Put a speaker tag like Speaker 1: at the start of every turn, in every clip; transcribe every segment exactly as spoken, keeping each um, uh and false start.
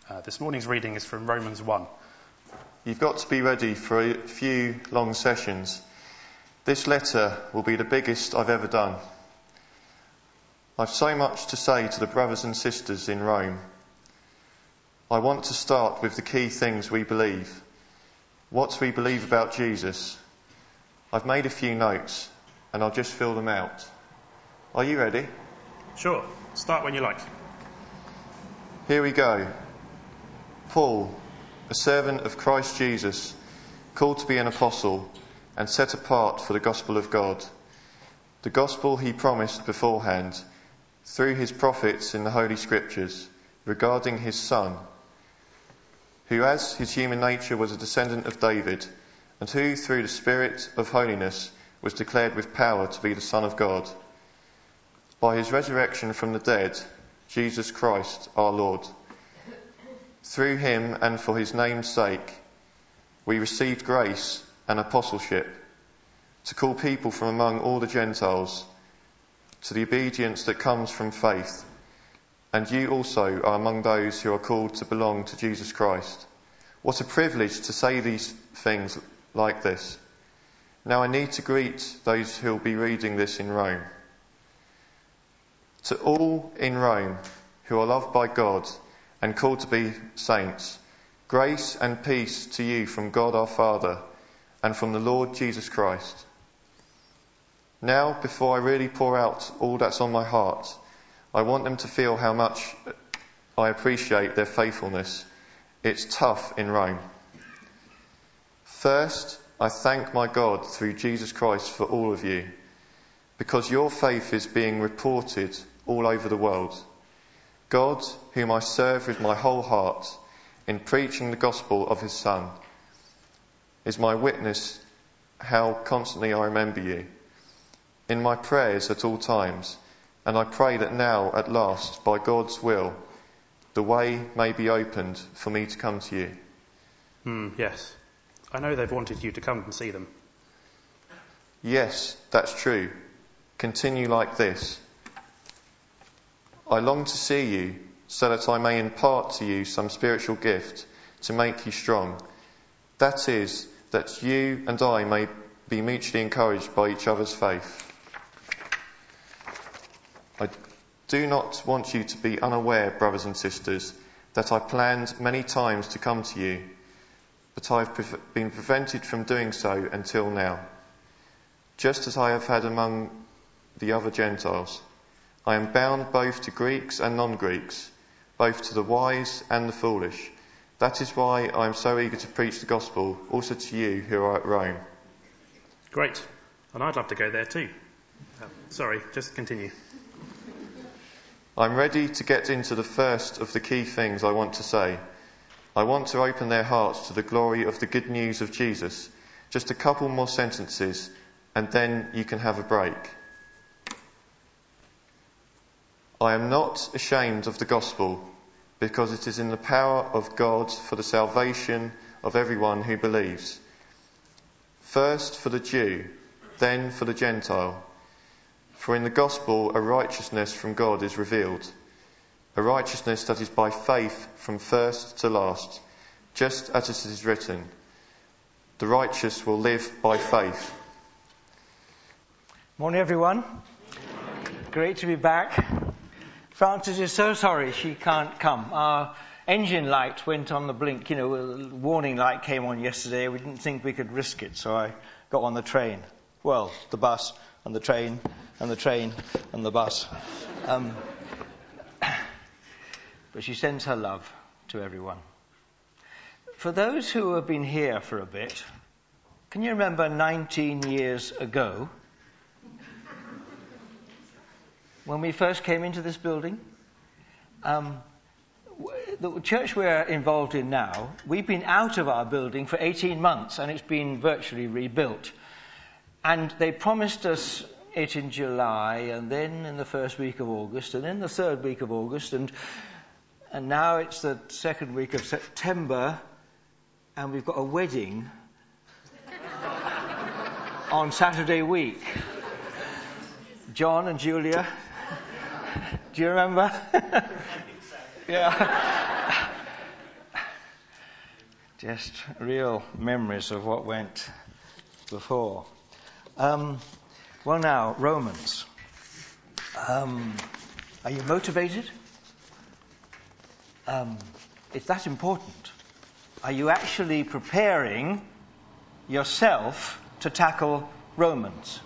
Speaker 1: Uh, this morning's reading is from Romans one.
Speaker 2: You've got to be ready for a few long sessions. This letter will be the biggest I've ever done. I've so much to say to the brothers and sisters in Rome. I want to start with the key things we believe. What we believe about Jesus. I've made a few notes and I'll just fill them out. Are you ready?
Speaker 1: Sure. Start when you like.
Speaker 2: Here we go. Paul, a servant of Christ Jesus, called to be an apostle and set apart for the gospel of God. The gospel he promised beforehand through his prophets in the Holy Scriptures regarding his Son, who as his human nature was a descendant of David, and who through the Spirit of holiness was declared with power to be the Son of God, by his resurrection from the dead, Jesus Christ our Lord. Through him and for his name's sake, we received grace and apostleship to call people from among all the Gentiles to the obedience that comes from faith. And you also are among those who are called to belong to Jesus Christ. What a privilege to say these things like this. Now I need to greet those who will be reading this in Rome. To all in Rome who are loved by God and called to be saints, grace and peace to you from God our Father and from the Lord Jesus Christ. Now, before I really pour out all that's on my heart, I want them to feel how much I appreciate their faithfulness. It's tough in Rome. First, I thank my God through Jesus Christ for all of you, because your faith is being reported all over the world. God, whom I serve with my whole heart in preaching the gospel of his Son, is my witness how constantly I remember you in my prayers at all times, and I pray that now, at last, by God's will, the way may be opened for me to come to you.
Speaker 1: Hmm, yes. I know they've wanted you to come and see them.
Speaker 2: Yes, that's true. Continue like this. I long to see you so that I may impart to you some spiritual gift to make you strong. That is, that you and I may be mutually encouraged by each other's faith. I do not want you to be unaware, brothers and sisters, that I planned many times to come to you, but I have pre- been prevented from doing so until now, just as I have had among the other Gentiles. I am bound both to Greeks and non-Greeks, both to the wise and the foolish. That is why I am so eager to preach the gospel also to you who are at Rome.
Speaker 1: Great. And I'd love to go there too. Uh, sorry, just continue.
Speaker 2: I'm ready to get into the first of the key things I want to say. I want to open their hearts to the glory of the good news of Jesus. Just a couple more sentences, and then you can have a break. I am not ashamed of the gospel, because it is in the power of God for the salvation of everyone who believes. First for the Jew, then for the Gentile. For in the gospel a righteousness from God is revealed, a righteousness that is by faith from first to last, just as it is written, the righteous will live by faith.
Speaker 3: Morning, everyone. Great to be back. Frances is so sorry she can't come. Our engine light went on the blink, you know, a warning light came on yesterday. We didn't think we could risk it, so I got on the train. Well, the bus and the train and the train and the bus. Um, but she sends her love to everyone. For those who have been here for a bit, can you remember nineteen years ago when we first came into this building? Um, the church we're involved in now, we've been out of our building for eighteen months and it's been virtually rebuilt. And they promised us it in July and then in the first week of August and then the third week of August and and now it's the second week of September and we've got a wedding on Saturday week. John and Julia, do you remember? Yeah. Just real memories of what went before. Um, well, now, Romans. Um, are you motivated? Um, it's that important. Are you actually preparing yourself to tackle Romans?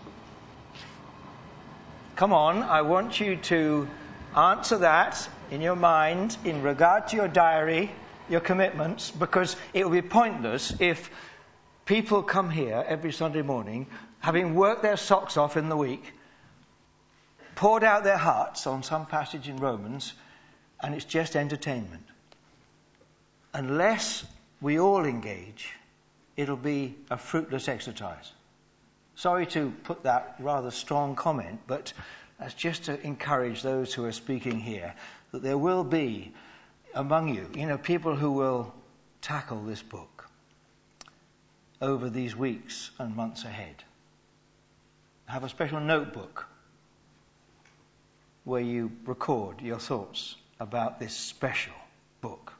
Speaker 3: Come on, I want you to answer that in your mind in regard to your diary, your commitments, because it will be pointless if people come here every Sunday morning, having worked their socks off in the week, poured out their hearts on some passage in Romans, and it's just entertainment. Unless we all engage, it'll be a fruitless exercise. Sorry to put that rather strong comment, but that's just to encourage those who are speaking here, that there will be among you, you know, people who will tackle this book over these weeks and months ahead. Have a special notebook where you record your thoughts about this special book.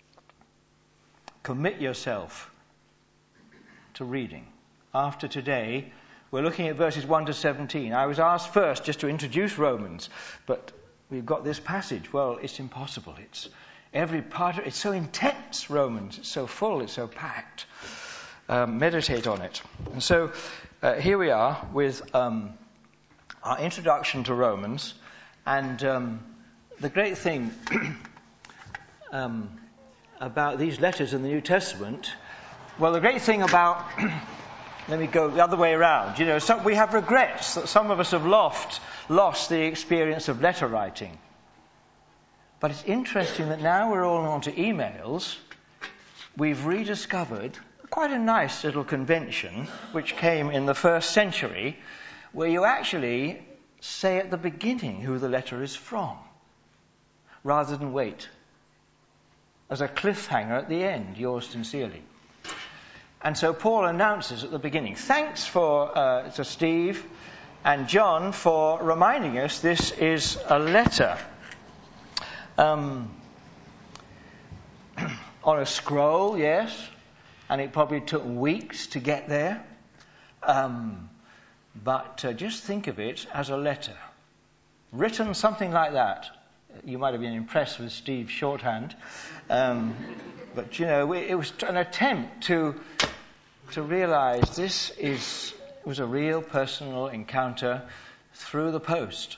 Speaker 3: Commit yourself to reading. After today, we're looking at verses one to seventeen. I was asked first just to introduce Romans, but we've got this passage. Well, it's impossible. It's every part of it. It's so intense, Romans. It's so full. It's so packed. Um, meditate on it. And so uh, here we are with um, our introduction to Romans. And um, the great thing um, about these letters in the New Testament, well, the great thing about, let me go the other way around. You know, some, we have regrets that some of us have lost, lost the experience of letter writing. But it's interesting that now we're all on to emails, we've rediscovered quite a nice little convention which came in the first century, where you actually say at the beginning who the letter is from, rather than wait as a cliffhanger at the end, yours sincerely. And so Paul announces at the beginning, thanks for uh, to Steve and John for reminding us this is a letter. Um, on a scroll, yes, and it probably took weeks to get there. Um, but uh, just think of it as a letter. Written something like that. You might have been impressed with Steve's shorthand. Um, but, you know, it was an attempt to to realize this is was a real personal encounter through the post.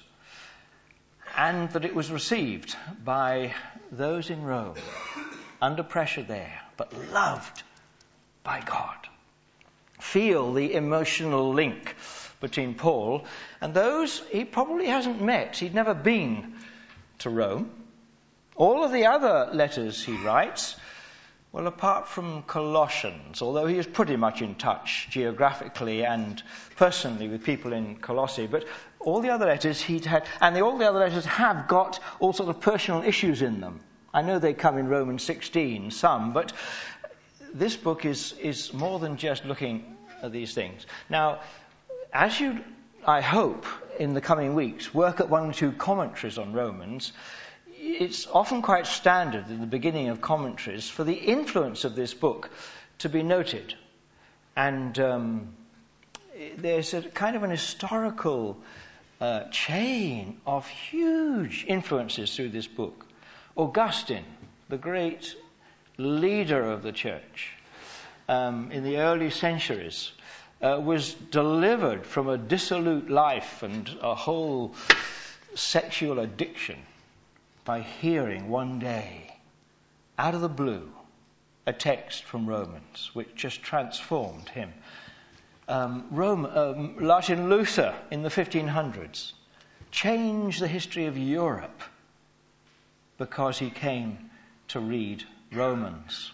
Speaker 3: And that it was received by those in Rome, under pressure there, but loved by God. Feel the emotional link between Paul and those he probably hasn't met. He'd never been to Rome. All of the other letters he writes, well, apart from Colossians, although he is pretty much in touch geographically and personally with people in Colossae, but all the other letters he'd had, and the, all the other letters have got all sorts of personal issues in them. I know they come in Romans sixteen, some, but this book is, is more than just looking at these things. Now, as you, I hope, in the coming weeks, work at one or two commentaries on Romans, it's often quite standard in the beginning of commentaries for the influence of this book to be noted. And um, there's a kind of an historical uh, chain of huge influences through this book. Augustine, the great leader of the church um, in the early centuries, uh, was delivered from a dissolute life and a whole sexual addiction by hearing one day, out of the blue, a text from Romans which just transformed him. Um, Rome, um, Martin Luther in the fifteen hundreds changed the history of Europe because he came to read Romans.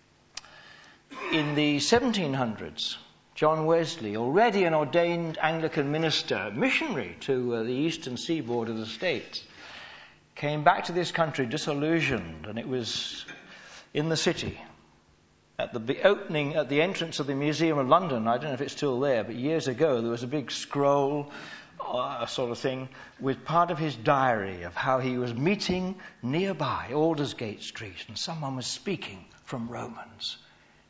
Speaker 3: In the seventeen hundreds, John Wesley, already an ordained Anglican minister, missionary to uh, the eastern seaboard of the States, came back to this country disillusioned, and it was in the city. At the opening, at the entrance of the Museum of London, I don't know if it's still there, but years ago there was a big scroll, uh, sort of thing, with part of his diary of how he was meeting nearby, Aldersgate Street, and someone was speaking from Romans.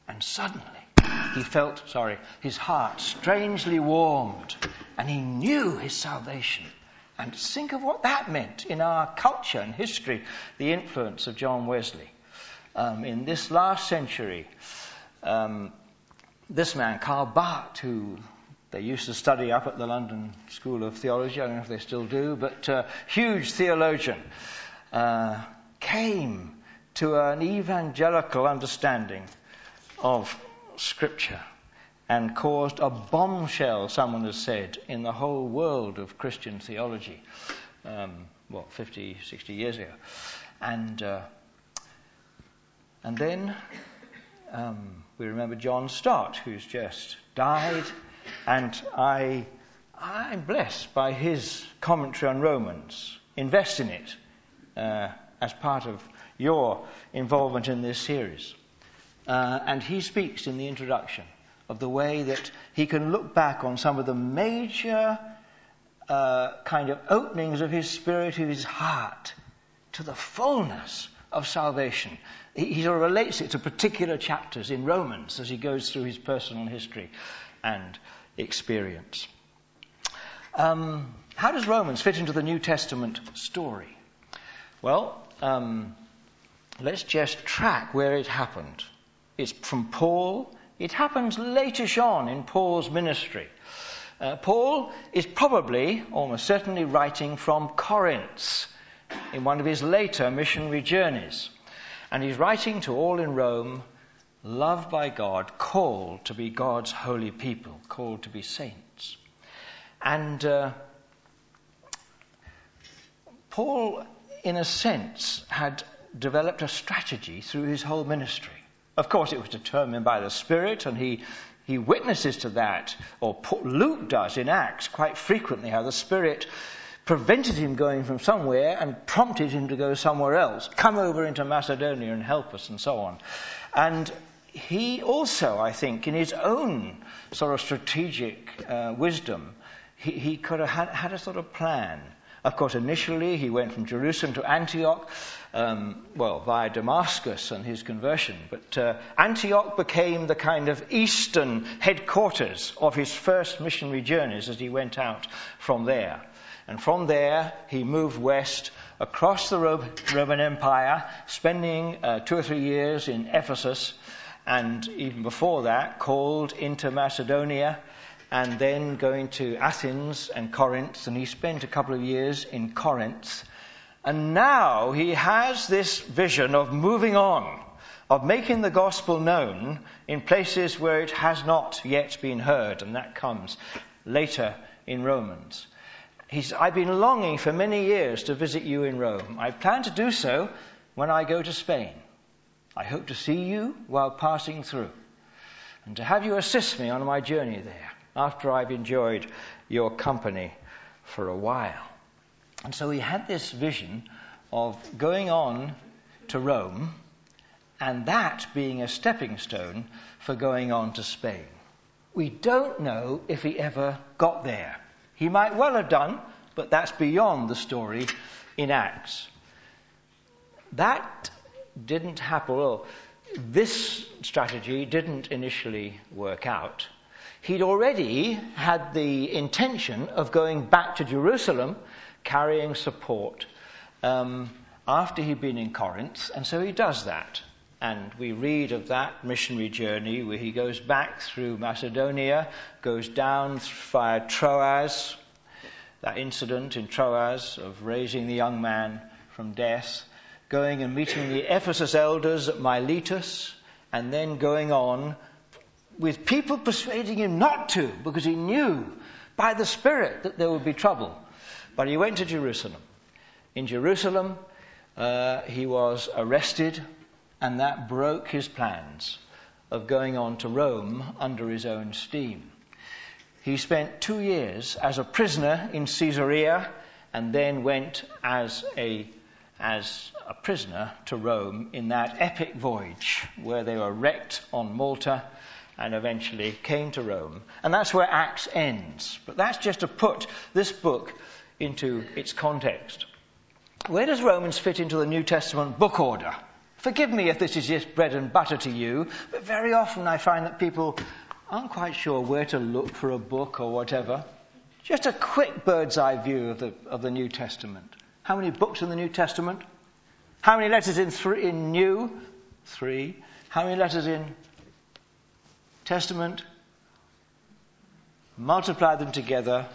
Speaker 3: And suddenly he felt, sorry, his heart strangely warmed, and he knew his salvation. And think of what that meant in our culture and history, the influence of John Wesley. Um, in this last century, um, this man, Karl Barth, who they used to study up at the London School of Theology, I don't know if they still do, but uh, huge theologian, uh, came to an evangelical understanding of Scripture and caused a bombshell, someone has said, in the whole world of Christian theology, um, what, fifty, sixty years ago. And uh, and then um, we remember John Stott, who's just died, and I, I'm blessed by his commentary on Romans. Invest in it uh, as part of your involvement in this series. Uh, and he speaks in the introduction of the way that he can look back on some of the major uh, kind of openings of his spirit, of his heart, to the fullness of salvation. He, he sort of relates it to particular chapters in Romans as he goes through his personal history and experience. Um, how does Romans fit into the New Testament story? Well, um, let's just track where it happened. It's from Paul. It happens latish on in Paul's ministry. Uh, Paul is probably, almost certainly, writing from Corinth in one of his later missionary journeys. And he's writing to all in Rome, loved by God, called to be God's holy people, called to be saints. And uh, Paul, in a sense, had developed a strategy through his whole ministry. Of course, it was determined by the Spirit, and he, he witnesses to that, or Luke does in Acts quite frequently, how the Spirit prevented him going from somewhere and prompted him to go somewhere else. Come over into Macedonia and help us, and so on. And he also, I think, in his own sort of strategic uh, wisdom, he, he could have had, had a sort of plan. Of course, initially he went from Jerusalem to Antioch, um, well, via Damascus and his conversion. But uh, Antioch became the kind of eastern headquarters of his first missionary journeys as he went out from there. And from there, he moved west across the Roman Empire, spending uh, two or three years in Ephesus, and even before that, called into Macedonia, and then going to Athens and Corinth, and he spent a couple of years in Corinth. And now he has this vision of moving on, of making the gospel known in places where it has not yet been heard, and that comes later in Romans. He's, I've been longing for many years to visit you in Rome. I plan to do so when I go to Spain. I hope to see you while passing through, and to have you assist me on my journey there, after I've enjoyed your company for a while. And so he had this vision of going on to Rome, and that being a stepping stone for going on to Spain. We don't know if he ever got there. He might well have done, but that's beyond the story in Acts. That didn't happen. Well, this strategy didn't initially work out. He'd already had the intention of going back to Jerusalem, carrying support, um, after he'd been in Corinth, and so he does that. And we read of that missionary journey where he goes back through Macedonia, goes down via Troas, that incident in Troas of raising the young man from death, going and meeting the Ephesus elders at Miletus, and then going on with people persuading him not to, because he knew by the Spirit that there would be trouble. But he went to Jerusalem. In Jerusalem, uh, he was arrested, and that broke his plans of going on to Rome under his own steam. He spent two years as a prisoner in Caesarea, and then went as a as a prisoner to Rome in that epic voyage where they were wrecked on Malta and eventually came to Rome. And that's where Acts ends. But that's just to put this book into its context. Where does Romans fit into the New Testament book order? Forgive me if this is just bread and butter to you, but very often I find that people aren't quite sure where to look for a book or whatever. Just a quick bird's eye view of the, of the New Testament. How many books in the New Testament? How many letters in, three, in New? Three. How many letters in Testament? Multiply them together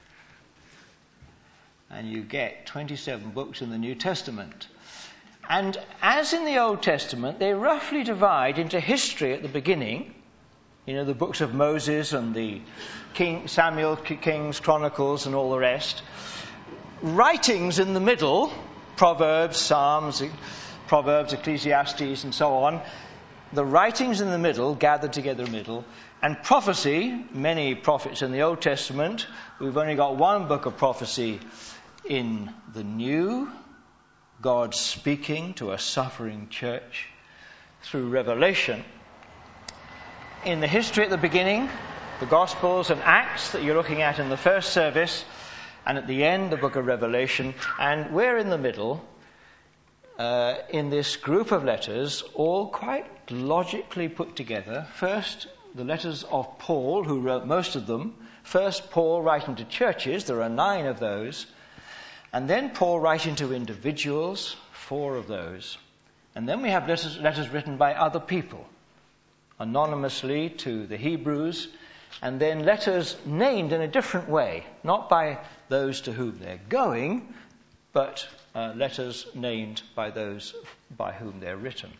Speaker 3: and you get twenty-seven books in the New Testament. And as in the Old Testament, they roughly divide into history at the beginning, you know, the books of Moses and the King Samuel, Kings, Chronicles and all the rest. Writings in the middle, Proverbs, Psalms, Proverbs, Ecclesiastes and so on. The writings in the middle, gathered together in the middle. And prophecy, many prophets in the Old Testament. We've only got one book of prophecy in the New. God speaking to a suffering church through Revelation. In the history at the beginning, the Gospels and Acts that you're looking at in the first service, and at the end, the book of Revelation. And we're in the middle, uh, in this group of letters, all quite logically put together. First, the letters of Paul, who wrote most of them. First, Paul writing to churches. There are nine of those. And then Paul writing to individuals, four of those. And then we have letters, letters written by other people, anonymously to the Hebrews, and then letters named in a different way, not by those to whom they're going, but uh, letters named by those by whom they're written.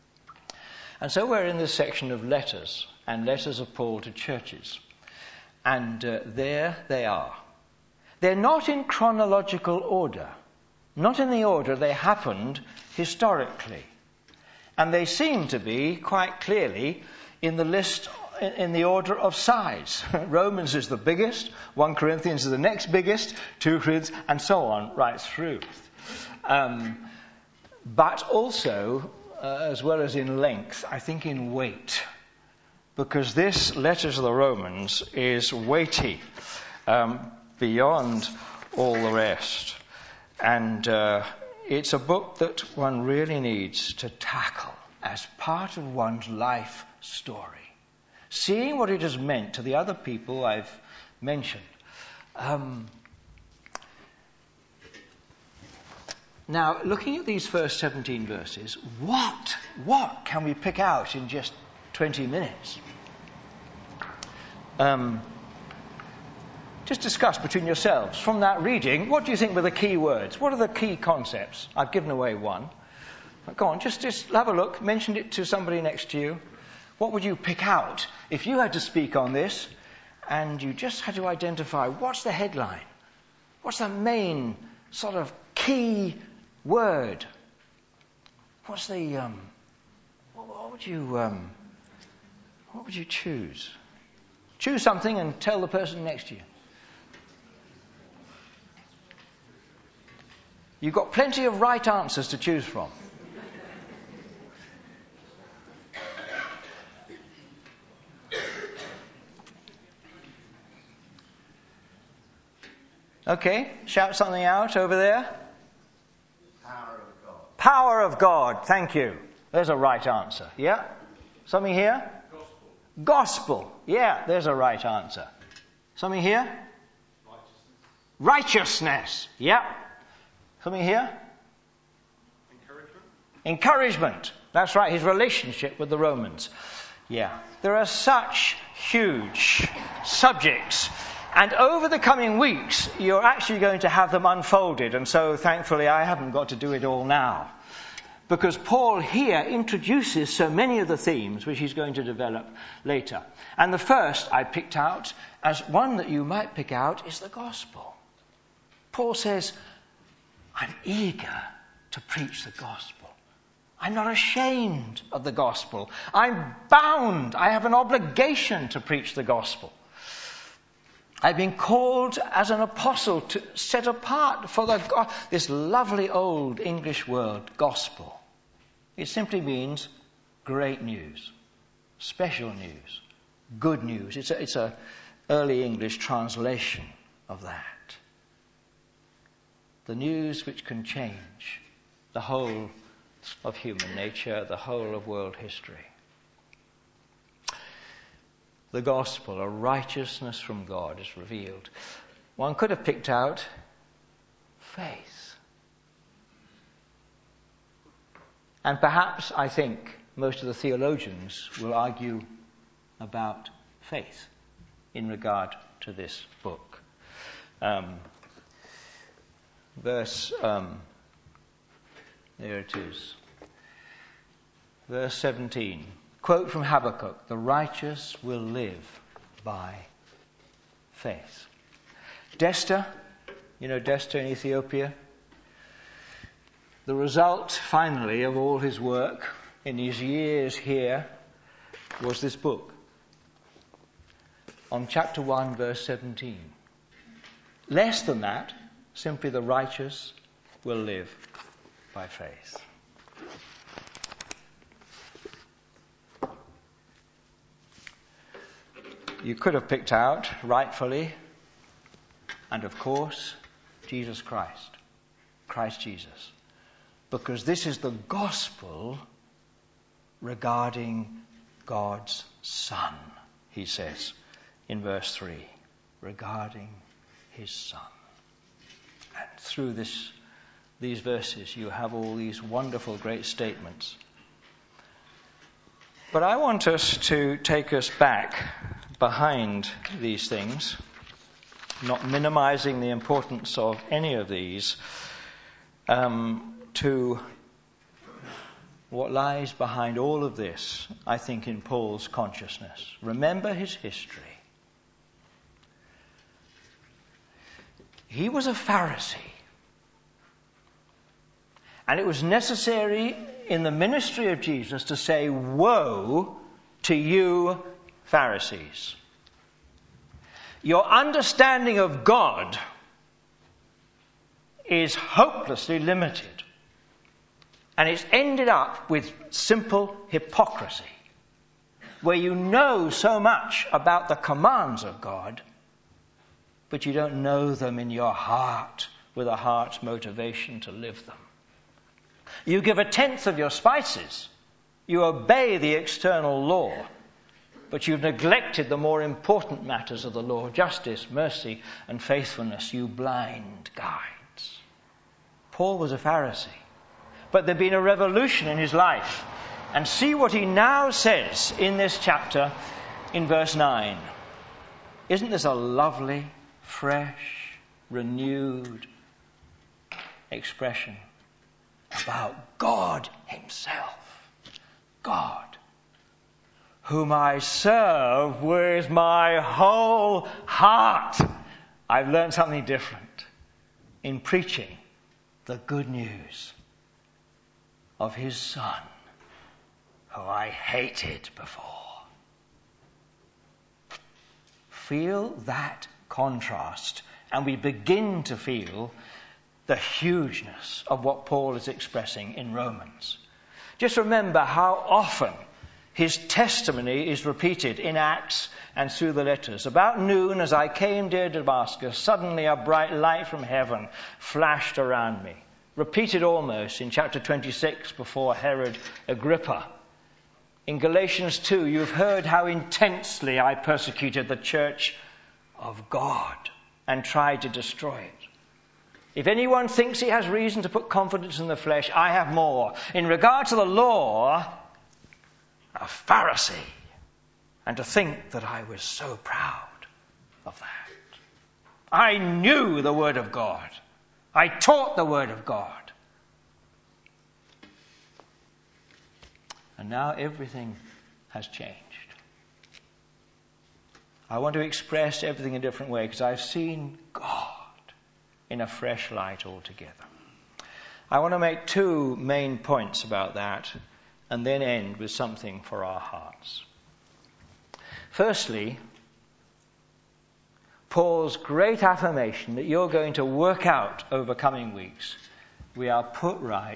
Speaker 3: And so we're in this section of letters, and letters of Paul to churches. And uh, there they are. They're not in chronological order, not in the order they happened historically. And they seem to be quite clearly in the list, in the order of size. Romans is the biggest, First Corinthians is the next biggest, Second Corinthians, and so on, right through. Um, but also, uh, as well as in length, I think in weight. Because this letter to the Romans is weighty. Um, beyond all the rest. And uh, it's a book that one really needs to tackle as part of one's life story. Seeing what it has meant to the other people I've mentioned. Um, now, looking at these first seventeen verses, what, what can we pick out in just twenty minutes? Um... Just discuss between yourselves, from that reading, what do you think were the key words? What are the key concepts? I've given away one. But go on, just, just have a look. Mention it to somebody next to you. What would you pick out if you had to speak on this and you just had to identify what's the headline? What's the main sort of key word? What's the... Um, what, what would you... Um, what would you choose? Choose something and tell the person next to you. You've got plenty of right answers to choose from. Okay, shout something out over there.
Speaker 4: Power of God.
Speaker 3: Power of God, thank you. There's a right answer. Yeah? Something here?
Speaker 4: Gospel.
Speaker 3: Gospel. Yeah, there's a right answer. Something here?
Speaker 4: Righteousness.
Speaker 3: Righteousness. Yeah. Something here?
Speaker 4: Encouragement.
Speaker 3: Encouragement. That's right, his relationship with the Romans. Yeah. There are such huge subjects. And over the coming weeks, you're actually going to have them unfolded. And so, thankfully, I haven't got to do it all now. Because Paul here introduces so many of the themes which he's going to develop later. And the first I picked out as one that you might pick out is the gospel. Paul says, I'm eager to preach the gospel. I'm not ashamed of the gospel. I'm bound. I have an obligation to preach the gospel. I've been called as an apostle to set apart for the go- this lovely old English word, gospel. It simply means great news, special news, good news. It's a, it's a early English translation of that. The news which can change the whole of human nature, the whole of world history. The gospel, a righteousness from God, is revealed. One could have picked out faith. And perhaps, I think, most of the theologians will argue about faith in regard to this book. Um, verse, um, there it is. Verse seventeen. Quote from Habakkuk, "The righteous will live by faith." Desta, you know Desta in Ethiopia? The result, finally, of all his work in his years here was this book. On chapter one, verse seventeen. Less than that, simply the righteous will live by faith. You could have picked out, rightfully, and of course, Jesus Christ. Christ Jesus. Because this is the gospel regarding God's Son, he says in verse three. Regarding his Son. And through this, these verses, you have all these wonderful, great statements. But I want us to take us back behind these things, not minimizing the importance of any of these, um, to what lies behind all of this, I think, in Paul's consciousness. Remember his history. He was a Pharisee. And it was necessary in the ministry of Jesus to say, "Woe to you, Pharisees. Your understanding of God is hopelessly limited. And it's ended up with simple hypocrisy, where you know so much about the commands of God, but you don't know them in your heart with a heart's motivation to live them. You give a tenth of your spices. You obey the external law, but you've neglected the more important matters of the law, justice, mercy, and faithfulness, you blind guides." Paul was a Pharisee, but there'd been a revolution in his life. And see what he now says in this chapter in verse nine. Isn't this a lovely, fresh, renewed expression about God himself? God, whom I serve with my whole heart. I've learned something different in preaching the good news of his Son, who I hated before. Feel that contrast, and we begin to feel the hugeness of what Paul is expressing in Romans. Just remember how often his testimony is repeated in Acts and through the letters. "About noon, as I came near Damascus, suddenly a bright light from heaven flashed around me." Repeated almost in chapter twenty-six before Herod Agrippa. In Galatians two, you've heard how intensely I persecuted the church of God and tried to destroy it. If anyone thinks he has reason to put confidence in the flesh, I have more. In regard to the law, a Pharisee, and to think that I was so proud of that. I knew the Word of God. I taught the Word of God. And now everything has changed. I want to express everything in a different way because I've seen God in a fresh light altogether. I want to make two main points about that and then end with something for our hearts. Firstly, Paul's great affirmation that you're going to work out over coming weeks. We are put right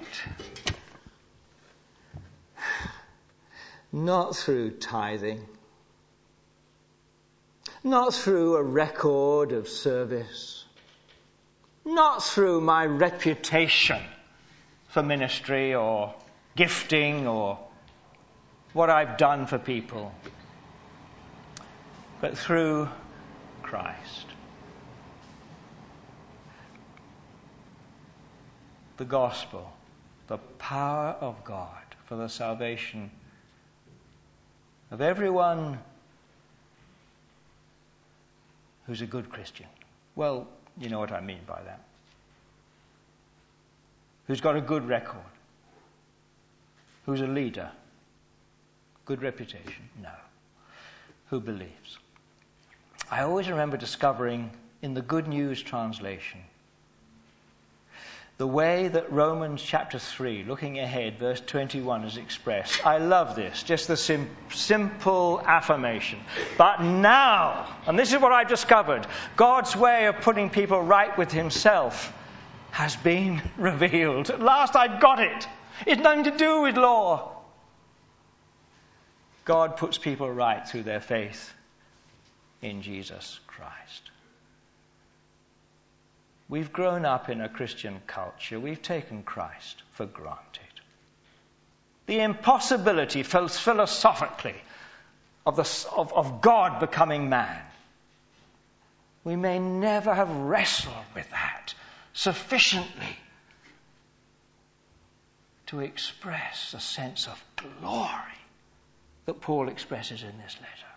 Speaker 3: not through tithing, not through a record of service, not through my reputation for ministry or gifting or what I've done for people, but through Christ. The gospel, the power of God for the salvation of everyone who's a good Christian. Well, you know what I mean by that. Who's got a good record. Who's a leader. Good reputation. No. Who believes. I always remember discovering in the Good News translation the way that Romans chapter three, looking ahead, verse twenty-one is expressed. I love this, just the sim- simple affirmation. But now, and this is what I've discovered, God's way of putting people right with himself has been revealed. At last I got it. It's nothing to do with law. God puts people right through their faith in Jesus Christ. We've grown up in a Christian culture. We've taken Christ for granted. The impossibility, philosophically, of, the, of, of God becoming man. We may never have wrestled with that sufficiently to express a sense of glory that Paul expresses in this letter.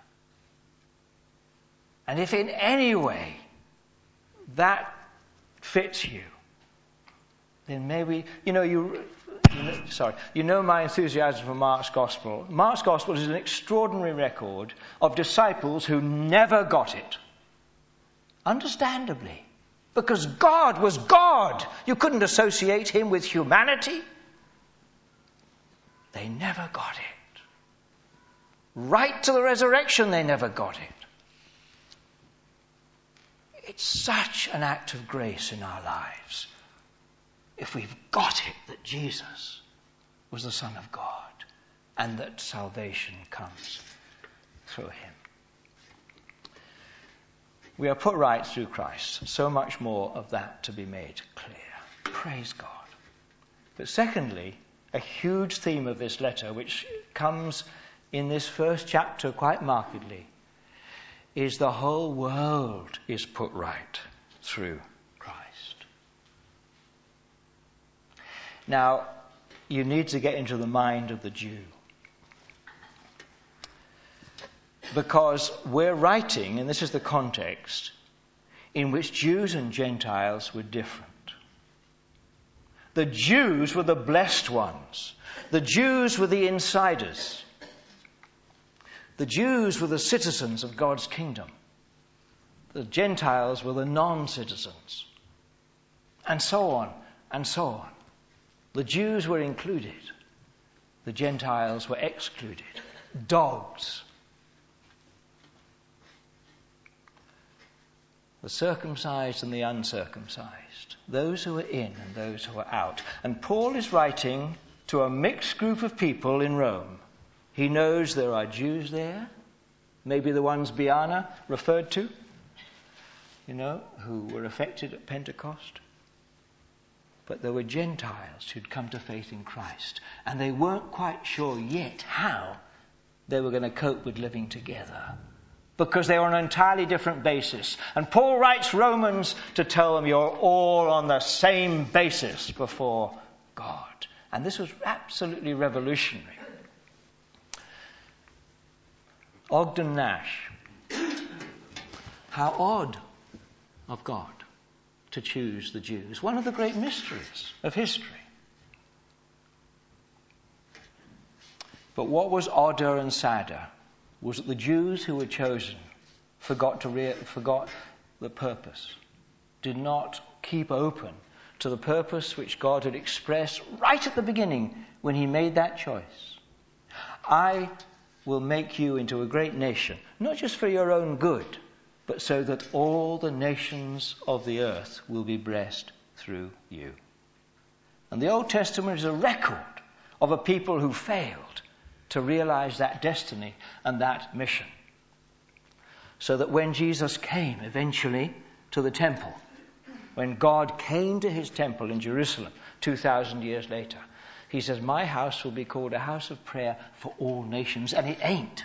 Speaker 3: And if in any way that fits you, then maybe, you know, you, you know, sorry, you know my enthusiasm for Mark's Gospel. Mark's Gospel is an extraordinary record of disciples who never got it. Understandably. Because God was God. You couldn't associate him with humanity. They never got it. Right to the resurrection, they never got it. It's such an act of grace in our lives if we've got it that Jesus was the Son of God and that salvation comes through him. We are put right through Christ. So much more of that to be made clear. Praise God. But secondly, a huge theme of this letter, which comes in this first chapter quite markedly, is the whole world is put right through Christ. Now, you need to get into the mind of the Jew. Because we're writing, and this is the context, in which Jews and Gentiles were different. The Jews were the blessed ones. The Jews were the insiders. The Jews were the citizens of God's kingdom. The Gentiles were the non-citizens. And so on, and so on. The Jews were included. The Gentiles were excluded. Dogs. The circumcised and the uncircumcised. Those who are in and those who are out. And Paul is writing to a mixed group of people in Rome. He knows there are Jews there, maybe the ones Biana referred to, you know, who were affected at Pentecost. But there were Gentiles who'd come to faith in Christ, and they weren't quite sure yet how they were going to cope with living together, because they were on an entirely different basis. And Paul writes Romans to tell them you're all on the same basis before God. And this was absolutely revolutionary. Ogden Nash. How odd of God to choose the Jews. One of the great mysteries of history. But what was odder and sadder was that the Jews who were chosen forgot to re- forgot the purpose, did not keep open to the purpose which God had expressed right at the beginning when he made that choice. I will make you into a great nation, not just for your own good, but so that all the nations of the earth will be blessed through you. And the Old Testament is a record of a people who failed to realize that destiny and that mission. So that when Jesus came eventually to the temple, when God came to his temple in Jerusalem two thousand years later, He says, my house will be called a house of prayer for all nations, and it ain't.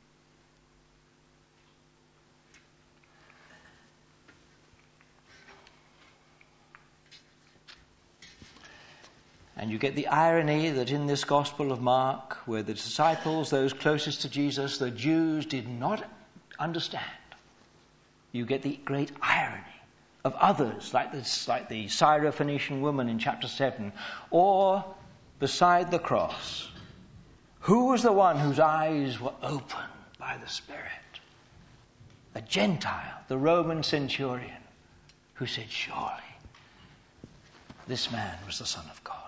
Speaker 3: And you get the irony that in this Gospel of Mark, where the disciples, those closest to Jesus, the Jews, did not understand, you get the great irony of others, like, this, like the Syrophoenician woman in chapter seven, or beside the cross, who was the one whose eyes were opened by the Spirit? A Gentile, the Roman centurion, who said, surely this man was the Son of God.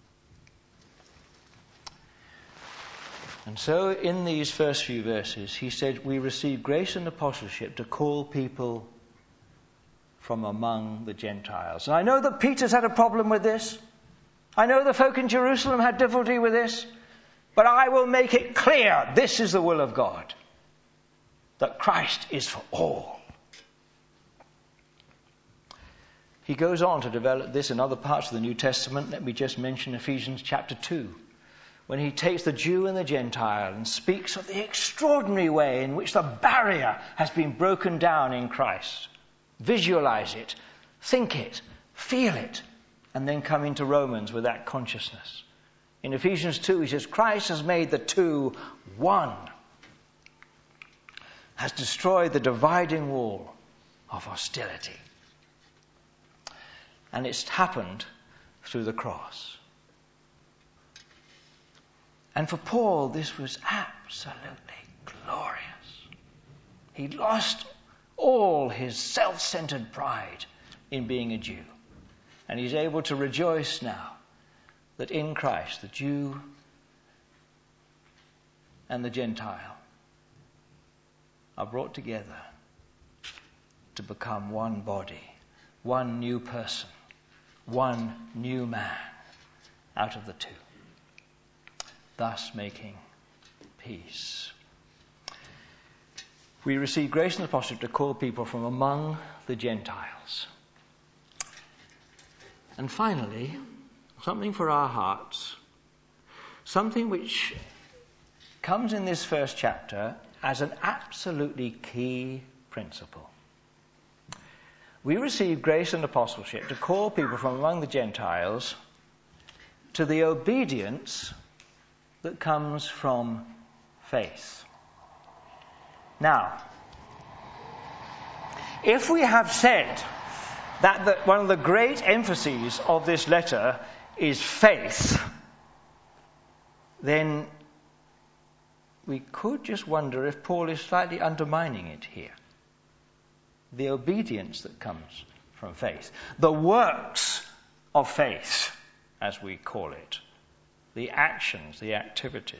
Speaker 3: And so in these first few verses, he said, we receive grace and apostleship to call people from among the Gentiles. And I know that Peter's had a problem with this. I know the folk in Jerusalem had difficulty with this. But I will make it clear, this is the will of God, that Christ is for all. He goes on to develop this in other parts of the New Testament. Let me just mention Ephesians chapter two. When he takes the Jew and the Gentile and speaks of the extraordinary way in which the barrier has been broken down in Christ. Visualize it, think it, feel it, and then come into Romans with that consciousness. In Ephesians two, he says, Christ has made the two one, has destroyed the dividing wall of hostility. And it's happened through the cross. And for Paul, this was absolutely glorious. He lost all his self-centered pride in being a Jew. And he's able to rejoice now that in Christ, the Jew and the Gentile are brought together to become one body, one new person, one new man out of the two, thus making peace. We receive grace and apostleship to call people from among the Gentiles. And finally, something for our hearts, something which comes in this first chapter as an absolutely key principle. We receive grace and apostleship to call people from among the Gentiles to the obedience that comes from faith. Now, if we have said that the, one of the great emphases of this letter is faith, then we could just wonder if Paul is slightly undermining it here. The obedience that comes from faith. The works of faith, as we call it. The actions, the activities.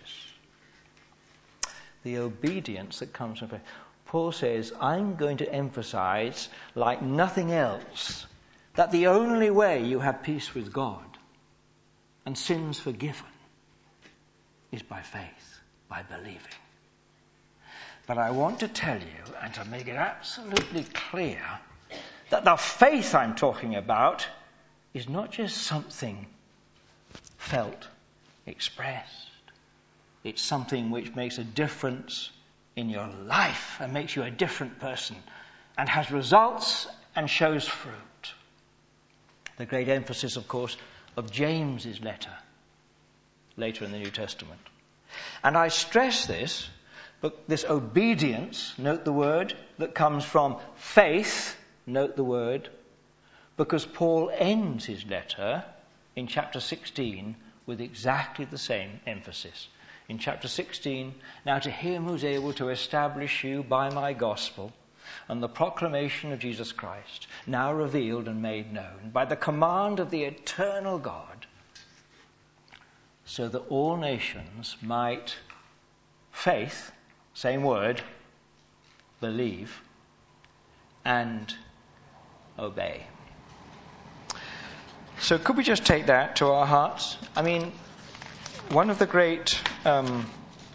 Speaker 3: The obedience that comes from faith. Paul says, I'm going to emphasize, like nothing else, that the only way you have peace with God and sins forgiven is by faith, by believing. But I want to tell you, and to make it absolutely clear, that the faith I'm talking about is not just something felt, expressed. It's something which makes a difference in your life and makes you a different person and has results and shows fruit. The great emphasis, of course, of James's letter later in the New Testament. And I stress this, but this obedience, note the word, that comes from faith, note the word, because Paul ends his letter in chapter sixteen with exactly the same emphasis. In chapter sixteen, now to him who's able to establish you by my gospel and the proclamation of Jesus Christ, now revealed and made known by the command of the eternal God, so that all nations might faith, same word, believe, and obey. So could we just take that to our hearts? I mean, one of the great um,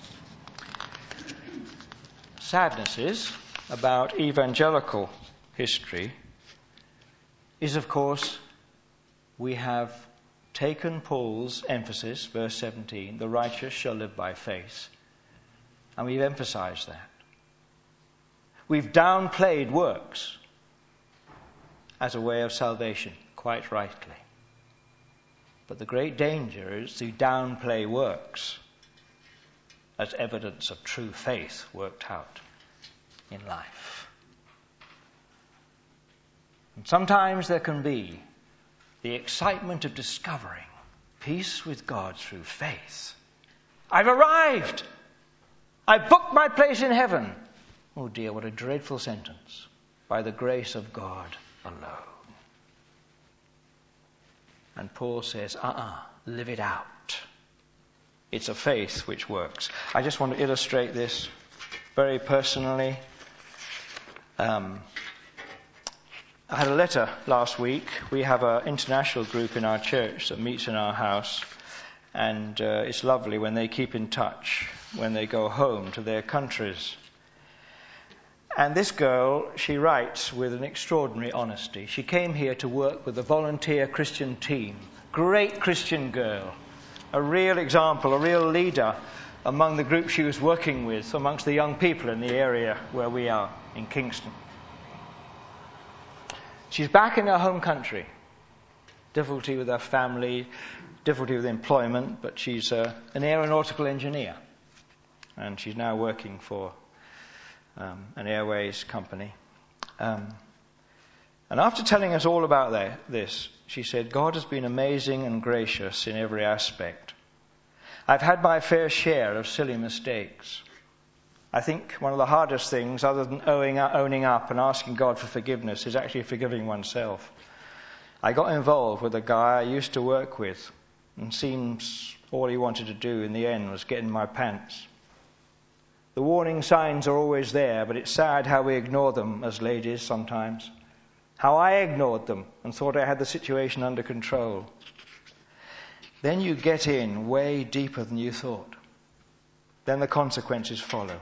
Speaker 3: sadnesses about evangelical history is, of course, we have taken Paul's emphasis, verse seventeen, the righteous shall live by faith, and we've emphasized that. We've downplayed works as a way of salvation, quite rightly. But the great danger is to downplay works as evidence of true faith worked out in life. And sometimes there can be the excitement of discovering peace with God through faith. I've arrived! I've booked my place in heaven. Oh dear, what a dreadful sentence. By the grace of God alone. And Paul says, uh-uh, live it out. It's a faith which works. I just want to illustrate this very personally. Um, I had a letter last week. We have an international group in our church that meets in our house. And uh, it's lovely when they keep in touch when they go home to their countries. And this girl, she writes with an extraordinary honesty. She came here to work with a volunteer Christian team. Great Christian girl. A real example, a real leader among the group she was working with, amongst the young people in the area where we are, in Kingston. She's back in her home country. Difficulty with her family, difficulty with employment, but she's uh, an aeronautical engineer. And she's now working for Um, an airways company. Um, and after telling us all about that, this, she said, God has been amazing and gracious in every aspect. I've had my fair share of silly mistakes. I think one of the hardest things, other than owning, owning up and asking God for forgiveness, is actually forgiving oneself. I got involved with a guy I used to work with, and seems all he wanted to do in the end was get in my pants. The warning signs are always there, but it's sad how we ignore them as ladies sometimes. How I ignored them and thought I had the situation under control. Then you get in way deeper than you thought. Then the consequences follow.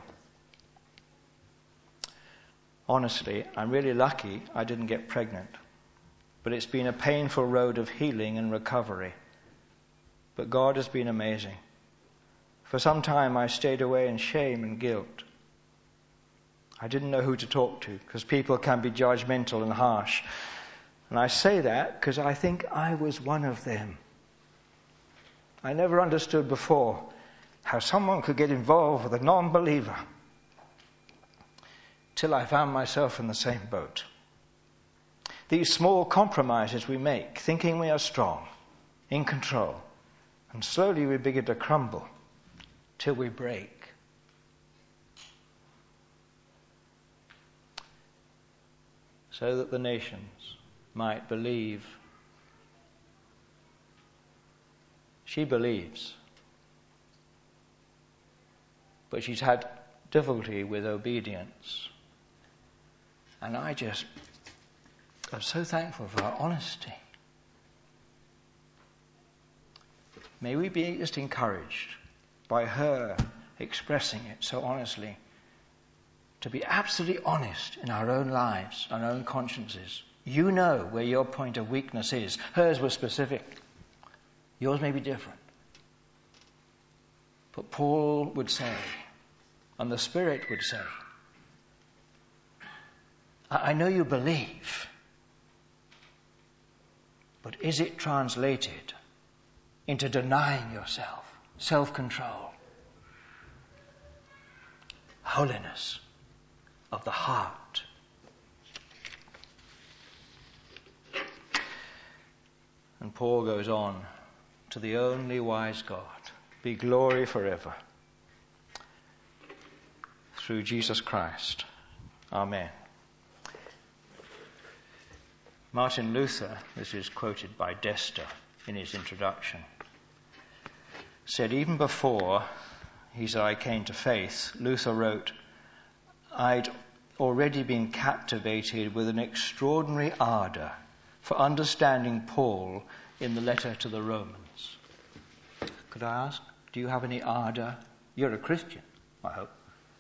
Speaker 3: Honestly, I'm really lucky I didn't get pregnant. But it's been a painful road of healing and recovery. But God has been amazing. For some time I stayed away in shame and guilt. I didn't know who to talk to because people can be judgmental and harsh. And I say that because I think I was one of them. I never understood before how someone could get involved with a non-believer till I found myself in the same boat. These small compromises we make, thinking we are strong, in control, and slowly we begin to crumble till we break. So that the nations might believe. She believes. But she's had difficulty with obedience. And I just am so thankful for her honesty. May we be just encouraged by her expressing it so honestly, to be absolutely honest in our own lives, our own consciences. You know where your point of weakness is. Hers was specific. Yours may be different. But Paul would say, and the Spirit would say, I know you believe, but is it translated into denying yourself, self-control, holiness of the heart? And Paul goes on, to the only wise God be glory forever through Jesus Christ. Amen. Martin Luther, this is quoted by Dester in his introduction, said even before he said, I came to faith, Luther wrote, I'd already been captivated with an extraordinary ardour for understanding Paul in the letter to the Romans. Could I ask, do you have any ardour? You're a Christian, I hope,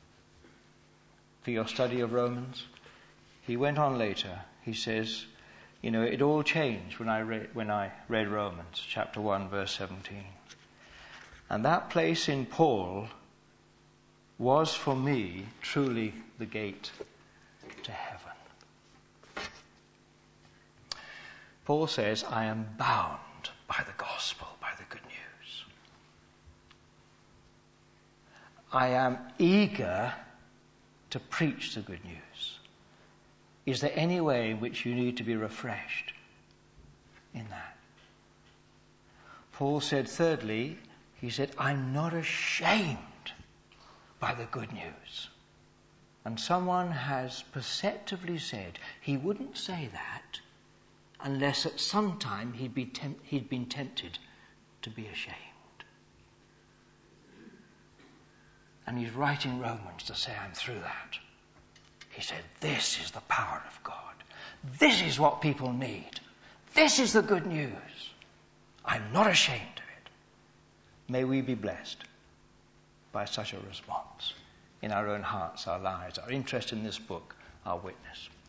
Speaker 3: for your study of Romans. He went on later, he says, You know, it all changed when I read, when I read Romans chapter one, verse seventeen. And that place in Paul was for me truly the gate to heaven. Paul says, I am bound by the gospel, by the good news. I am eager to preach the good news. Is there any way in which you need to be refreshed in that? Paul said, thirdly, he said, I'm not ashamed by the good news. And someone has perceptively said he wouldn't say that unless at some time he'd, be temp- he'd been tempted to be ashamed. And he's writing Romans to say, I'm through that. He said, this is the power of God. This is what people need. This is the good news. I'm not ashamed of it. May we be blessed by such a response in our own hearts, our lives, our interest in this book, our witness.